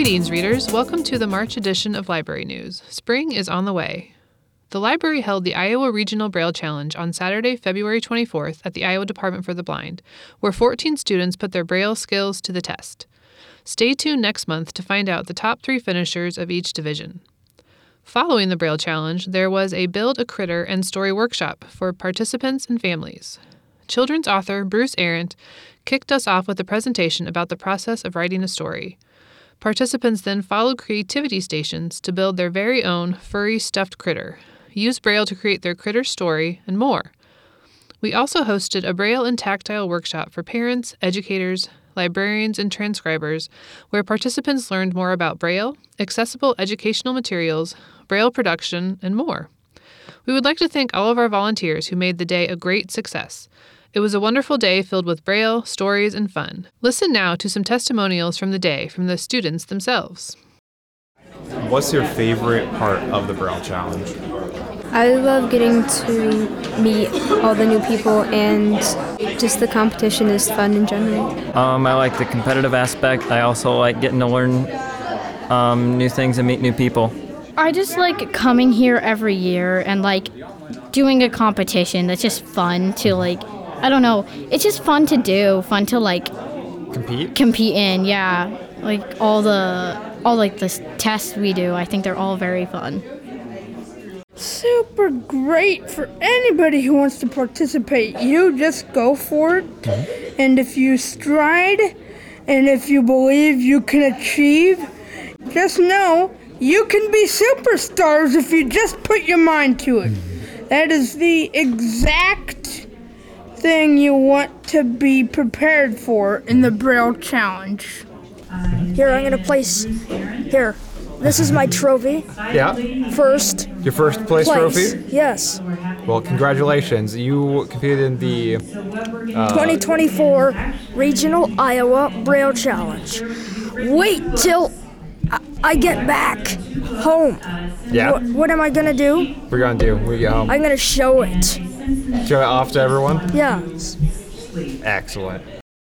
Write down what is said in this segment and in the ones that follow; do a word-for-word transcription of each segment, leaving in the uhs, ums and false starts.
Greetings, readers. Welcome to the March edition of Library News. Spring is on the way. The library held the Iowa Regional Braille Challenge on Saturday, February twenty-fourth at the Iowa Department for the Blind, where fourteen students put their Braille skills to the test. Stay tuned next month to find out the top three finishers of each division. Following the Braille Challenge, there was a Build a Critter and Story workshop for participants and families. Children's author Bruce Arendt kicked us off with a presentation about the process of writing a story. Participants then followed creativity stations to build their very own furry stuffed critter, use Braille to create their critter story, and more. We also hosted a Braille and tactile workshop for parents, educators, librarians, and transcribers, where participants learned more about Braille, accessible educational materials, Braille production, and more. We would like to thank all of our volunteers who made the day a great success. It was a wonderful day filled with Braille, stories, and fun. Listen now to some testimonials from the day from the students themselves. What's your favorite part of the Braille Challenge? I love getting to meet all the new people, and just the competition is fun in general. Um, I like the competitive aspect. I also like getting to learn um, new things and meet new people. I just like coming here every year and like doing a competition. That's just fun to like, I don't know, it's just fun to do, fun to like Compete? compete in, yeah. Like all the, all like the tests we do, I think they're all very fun. Super great for anybody who wants to participate. You just go for it. Mm-hmm. And if you stride and if you believe you can achieve, just know you can be superstars if you just put your mind to it. Mm-hmm. That is the exact thing you want to be prepared for in the Braille Challenge. Here, I'm going to place, here, this is my trophy. Yeah? First Your first place, place. trophy? Yes. Well, congratulations. You competed in the uh, twenty twenty-four Regional Iowa Braille Challenge. Wait till I, I get back home. Yeah? What, what am I going to do? We're going to do when we get home. I'm going to show it. Show it off to everyone? Yeah. Excellent.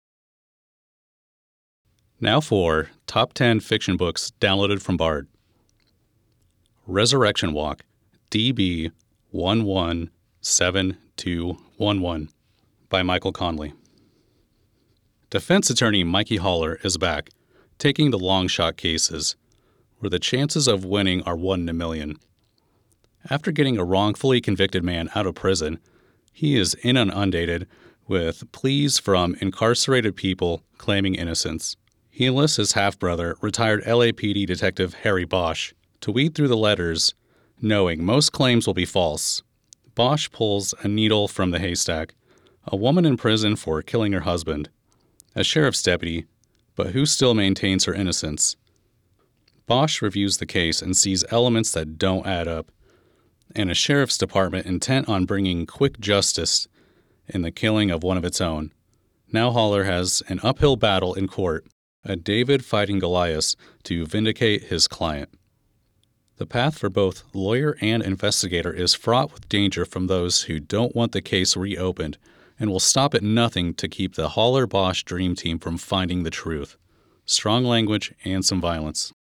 Now for Top ten Fiction Books downloaded from Bard. Resurrection Walk, D B one one seven two one one by Michael Conley. Defense attorney Mikey Haller is back, taking the long shot cases, where the chances of winning are one in a million. After getting a wrongfully convicted man out of prison, he is inundated with pleas from incarcerated people claiming innocence. He enlists his half-brother, retired L A P D Detective Harry Bosch, to weed through the letters, knowing most claims will be false. Bosch pulls a needle from the haystack, a woman in prison for killing her husband, a sheriff's deputy, but who still maintains her innocence. Bosch reviews the case and sees elements that don't add up, and a sheriff's department intent on bringing quick justice in the killing of one of its own. Now Haller has an uphill battle in court, a David fighting Goliath to vindicate his client. The path for both lawyer and investigator is fraught with danger from those who don't want the case reopened and will stop at nothing to keep the Haller-Bosch dream team from finding the truth. Strong language and some violence.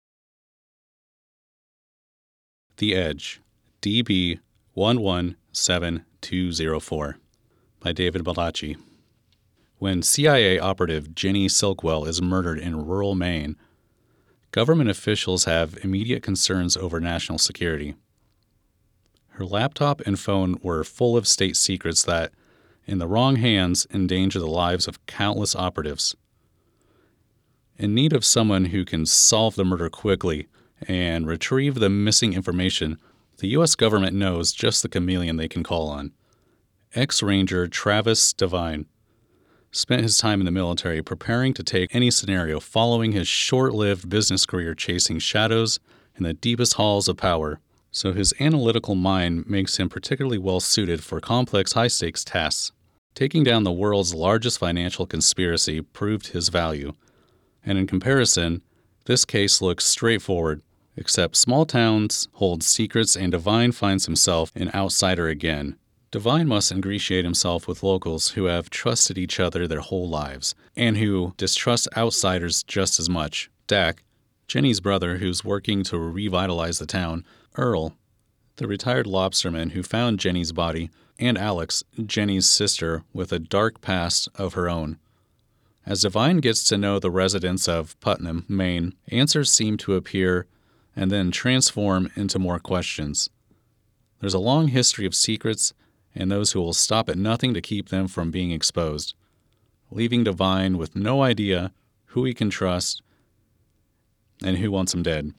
The Edge, D B one one seven two zero four by David Baldacci. When C I A operative Jenny Silkwell is murdered in rural Maine, government officials have immediate concerns over national security. Her laptop and phone were full of state secrets that, in the wrong hands, endanger the lives of countless operatives. In need of someone who can solve the murder quickly and retrieve the missing information, the U S government knows just the chameleon they can call on. Ex-Ranger Travis Devine spent his time in the military preparing to take any scenario following his short-lived business career chasing shadows in the deepest halls of power, so his analytical mind makes him particularly well-suited for complex high-stakes tasks. Taking down the world's largest financial conspiracy proved his value, and in comparison, this case looks straightforward, except small towns hold secrets and Devine finds himself an outsider again. Devine must ingratiate himself with locals who have trusted each other their whole lives, and who distrust outsiders just as much. Dak, Jenny's brother, who's working to revitalize the town, Earl, the retired lobsterman who found Jenny's body, and Alex, Jenny's sister, with a dark past of her own. As Divine gets to know the residents of Putnam, Maine, answers seem to appear and then transform into more questions. There's a long history of secrets and those who will stop at nothing to keep them from being exposed, leaving Divine with no idea who he can trust and who wants him dead.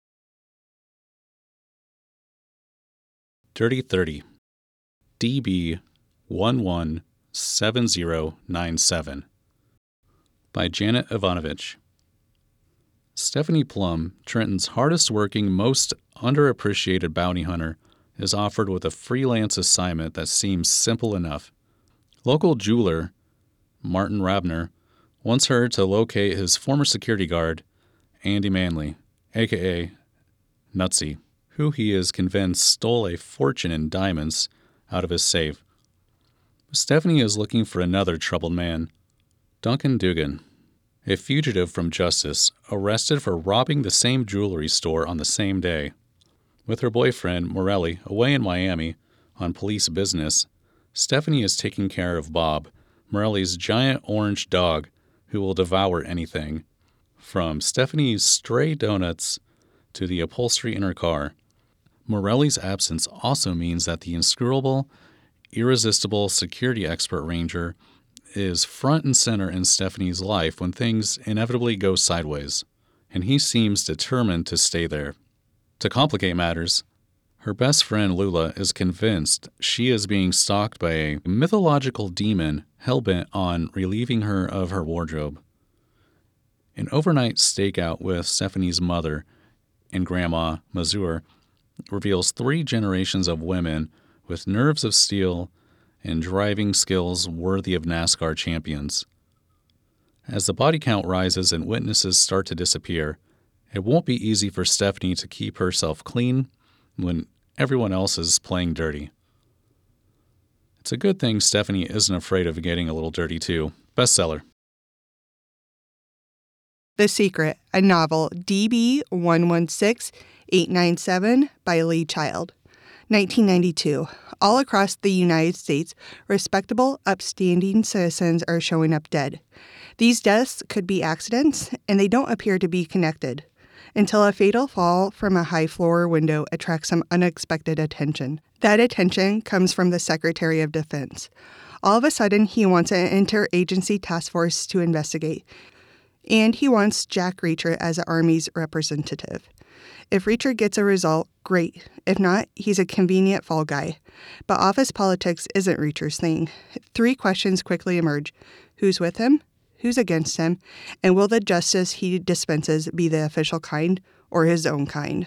Dirty thirty, D B one one seven zero nine seven, by Janet Ivanovich. Stephanie Plum, Trenton's hardest-working, most underappreciated bounty hunter, is offered with a freelance assignment that seems simple enough. Local jeweler Martin Rabner wants her to locate his former security guard, Andy Manley, a k a. Nutsy, who he is convinced stole a fortune in diamonds out of his safe. Stephanie is looking for another troubled man, Duncan Dugan, a fugitive from justice, arrested for robbing the same jewelry store on the same day. With her boyfriend, Morelli, away in Miami on police business, Stephanie is taking care of Bob, Morelli's giant orange dog who will devour anything, from Stephanie's stray donuts to the upholstery in her car. Morelli's absence also means that the inscrutable, irresistible security expert ranger is front and center in Stephanie's life when things inevitably go sideways, and he seems determined to stay there. To complicate matters, her best friend Lula is convinced she is being stalked by a mythological demon hell-bent on relieving her of her wardrobe. An overnight stakeout with Stephanie's mother and grandma, Mazur, reveals three generations of women with nerves of steel and driving skills worthy of NASCAR champions. As the body count rises and witnesses start to disappear, it won't be easy for Stephanie to keep herself clean when everyone else is playing dirty. It's a good thing Stephanie isn't afraid of getting a little dirty too. Bestseller. The Secret, a novel, D B one one six eight nine seven by Lee Child. nineteen ninety-two. All across the United States, respectable, upstanding citizens are showing up dead. These deaths could be accidents, and they don't appear to be connected, until a fatal fall from a high-floor window attracts some unexpected attention. That attention comes from the Secretary of Defense. All of a sudden, he wants an interagency task force to investigate, and he wants Jack Reacher as the Army's representative. If Reacher gets a result, great. If not, he's a convenient fall guy. But office politics isn't Reacher's thing. Three questions quickly emerge. Who's with him? Who's against him? And will the justice he dispenses be the official kind or his own kind?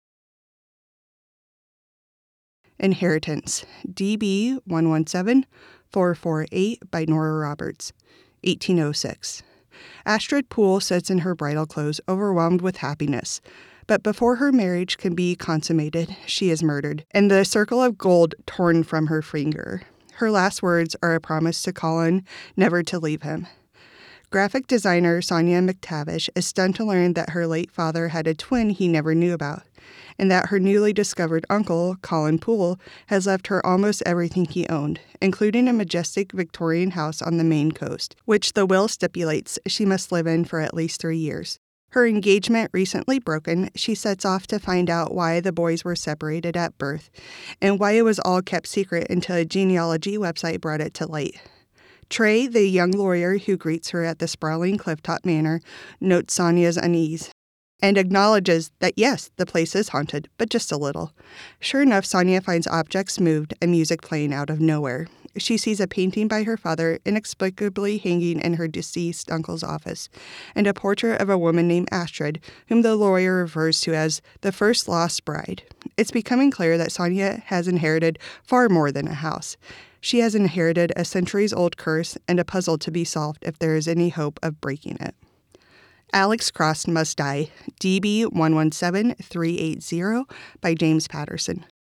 Inheritance, D B one one seven four four eight by Nora Roberts, eighteen oh six. Astrid Poole sits in her bridal clothes, overwhelmed with happiness. But before her marriage can be consummated, she is murdered, and the circle of gold torn from her finger. Her last words are a promise to Colin never to leave him. Graphic designer Sonia McTavish is stunned to learn that her late father had a twin he never knew about, and that her newly discovered uncle, Colin Poole, has left her almost everything he owned, including a majestic Victorian house on the Maine coast, which the will stipulates she must live in for at least three years. Her engagement recently broken, she sets off to find out why the boys were separated at birth, and why it was all kept secret until a genealogy website brought it to light. Trey, the young lawyer who greets her at the sprawling clifftop manor, notes Sonia's unease and acknowledges that yes, the place is haunted, but just a little. Sure enough, Sonia finds objects moved and music playing out of nowhere. She sees a painting by her father inexplicably hanging in her deceased uncle's office, and a portrait of a woman named Astrid, whom the lawyer refers to as the first lost bride. It's becoming clear that Sonia has inherited far more than a house. She has inherited a centuries-old curse and a puzzle to be solved if there is any hope of breaking it. Alex Cross Must Die, D B one one seven three eight zero by James Patterson.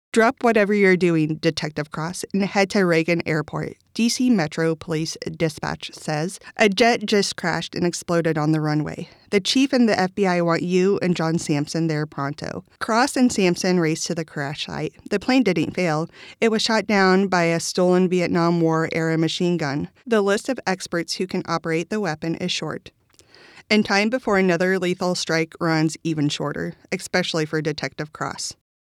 Drop whatever you're doing, Detective Cross, and head to Reagan Airport. D C Metro Police Dispatch says a jet just crashed and exploded on the runway. The chief and the F B I want you and John Sampson there pronto. Cross and Sampson raced to the crash site. The plane didn't fail. It was shot down by a stolen Vietnam War-era machine gun. The list of experts who can operate the weapon is short. And time before another lethal strike runs even shorter, especially for Detective Cross.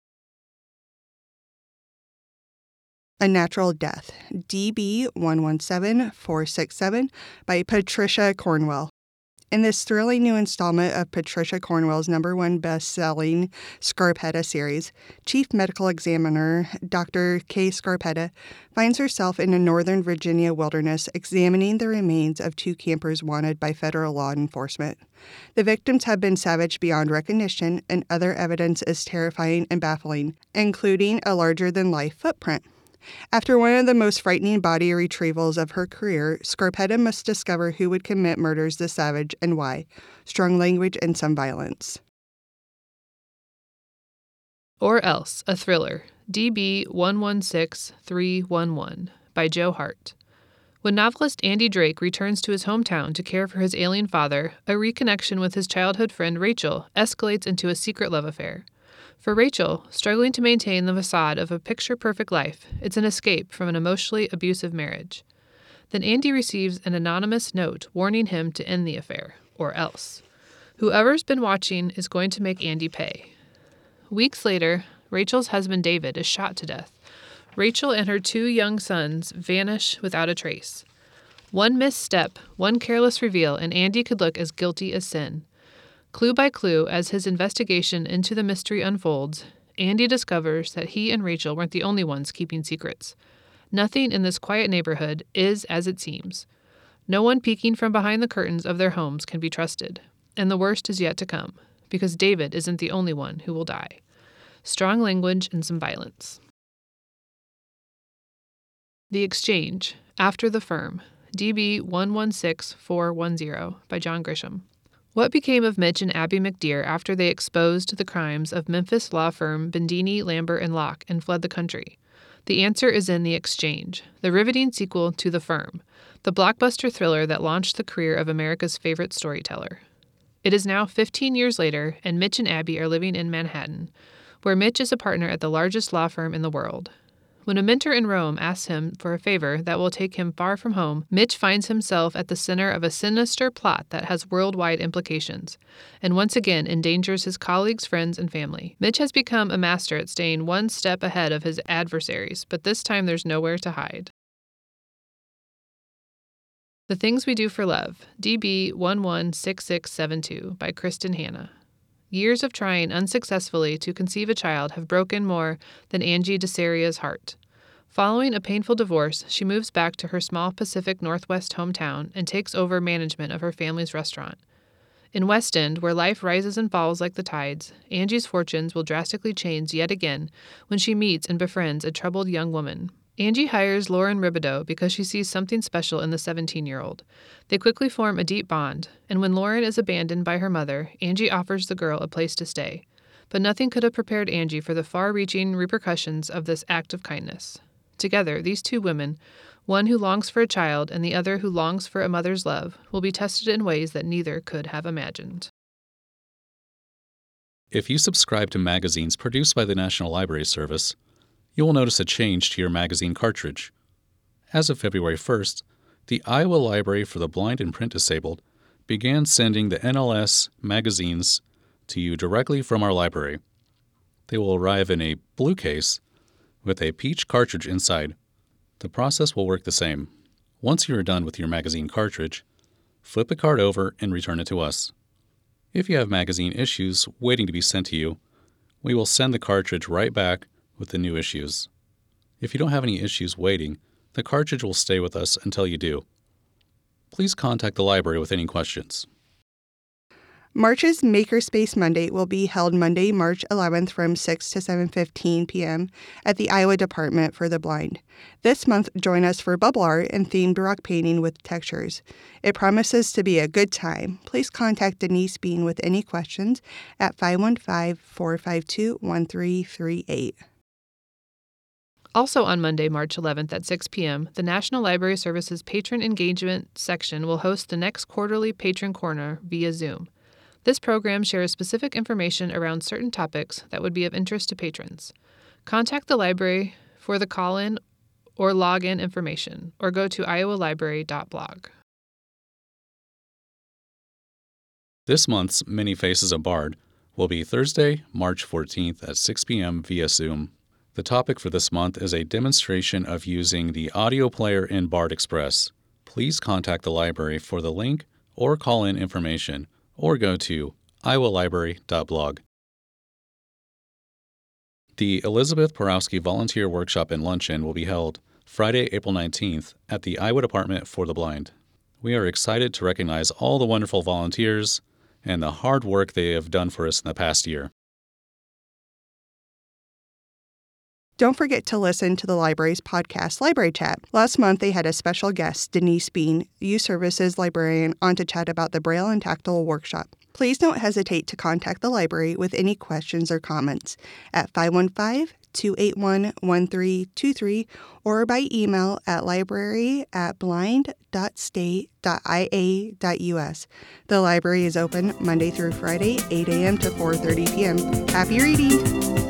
A Natural Death, D B one one seven four six seven by Patricia Cornwell. In this thrilling new installment of Patricia Cornwell's number one best-selling Scarpetta series, Chief Medical Examiner Doctor Kay Scarpetta finds herself in a Northern Virginia wilderness examining the remains of two campers wanted by federal law enforcement. The victims have been savaged beyond recognition, and other evidence is terrifying and baffling, including a larger-than-life footprint. After one of the most frightening body retrievals of her career, Scarpetta must discover who would commit murders this savage and why. Strong language and some violence. Or Else, a Thriller, D B one one six three one one, by Joe Hart. When novelist Andy Drake returns to his hometown to care for his alien father, a reconnection with his childhood friend Rachel escalates into a secret love affair. For Rachel, struggling to maintain the facade of a picture-perfect life, it's an escape from an emotionally abusive marriage. Then Andy receives an anonymous note warning him to end the affair, or else. Whoever's been watching is going to make Andy pay. Weeks later, Rachel's husband David is shot to death. Rachel and her two young sons vanish without a trace. One misstep, one careless reveal, and Andy could look as guilty as sin. Clue by clue, as his investigation into the mystery unfolds, Andy discovers that he and Rachel weren't the only ones keeping secrets. Nothing in this quiet neighborhood is as it seems. No one peeking from behind the curtains of their homes can be trusted. And the worst is yet to come, because David isn't the only one who will die. Strong language and some violence. The Exchange, After the Firm, D B one one six four one zero, by John Grisham. What became of Mitch and Abby McDeer after they exposed the crimes of Memphis law firm Bendini, Lambert, and Locke and fled the country? The answer is in The Exchange, the riveting sequel to The Firm, the blockbuster thriller that launched the career of America's favorite storyteller. It is now fifteen years later, and Mitch and Abby are living in Manhattan, where Mitch is a partner at the largest law firm in the world. When a mentor in Rome asks him for a favor that will take him far from home, Mitch finds himself at the center of a sinister plot that has worldwide implications, and once again endangers his colleagues, friends, and family. Mitch has become a master at staying one step ahead of his adversaries, but this time there's nowhere to hide. The Things We Do for Love, D B one one six six seven two, by Kristen Hanna. Years of trying unsuccessfully to conceive a child have broken more than Angie DeSaria's heart. Following a painful divorce, she moves back to her small Pacific Northwest hometown and takes over management of her family's restaurant. In West End, where life rises and falls like the tides, Angie's fortunes will drastically change yet again when she meets and befriends a troubled young woman. Angie hires Lauren Ribideau because she sees something special in the seventeen-year-old. They quickly form a deep bond, and when Lauren is abandoned by her mother, Angie offers the girl a place to stay. But nothing could have prepared Angie for the far-reaching repercussions of this act of kindness. Together, these two women, one who longs for a child and the other who longs for a mother's love, will be tested in ways that neither could have imagined. If you subscribe to magazines produced by the National Library Service, you will notice a change to your magazine cartridge. As of February first, the Iowa Library for the Blind and Print Disabled began sending the N L S magazines to you directly from our library. They will arrive in a blue case with a peach cartridge inside. The process will work the same. Once you are done with your magazine cartridge, flip the card over and return it to us. If you have magazine issues waiting to be sent to you, we will send the cartridge right back with the new issues. If you don't have any issues waiting, the cartridge will stay with us until you do. Please contact the library with any questions. March's Makerspace Monday will be held Monday, March eleventh from six to seven fifteen p.m. at the Iowa Department for the Blind. This month, join us for bubble art and themed rock painting with textures. It promises to be a good time. Please contact Denise Bean with any questions at five one five, four five two, one three three eight. Also on Monday, March eleventh at six p.m., the National Library Services Patron Engagement section will host the next quarterly Patron Corner via Zoom. This program shares specific information around certain topics that would be of interest to patrons. Contact the library for the call-in or login information, or go to iowa library dot blog. This month's Many Faces of Bard will be Thursday, March fourteenth at six p.m. via Zoom. The topic for this month is a demonstration of using the audio player in Bard Express. Please contact the library for the link or call-in information, or go to iowa library dot blog. The Elizabeth Porowski Volunteer Workshop and Luncheon will be held Friday, April nineteenth at the Iowa Department for the Blind. We are excited to recognize all the wonderful volunteers and the hard work they have done for us in the past year. Don't forget to listen to the library's podcast, Library Chat. Last month, they had a special guest, Denise Bean, Youth Services librarian, on to chat about the Braille and Tactile workshop. Please don't hesitate to contact the library with any questions or comments at five one five, two eight one, one three two three or by email at library at blind dot state dot i a dot u s. The library is open Monday through Friday, eight a.m. to four thirty p.m. Happy reading!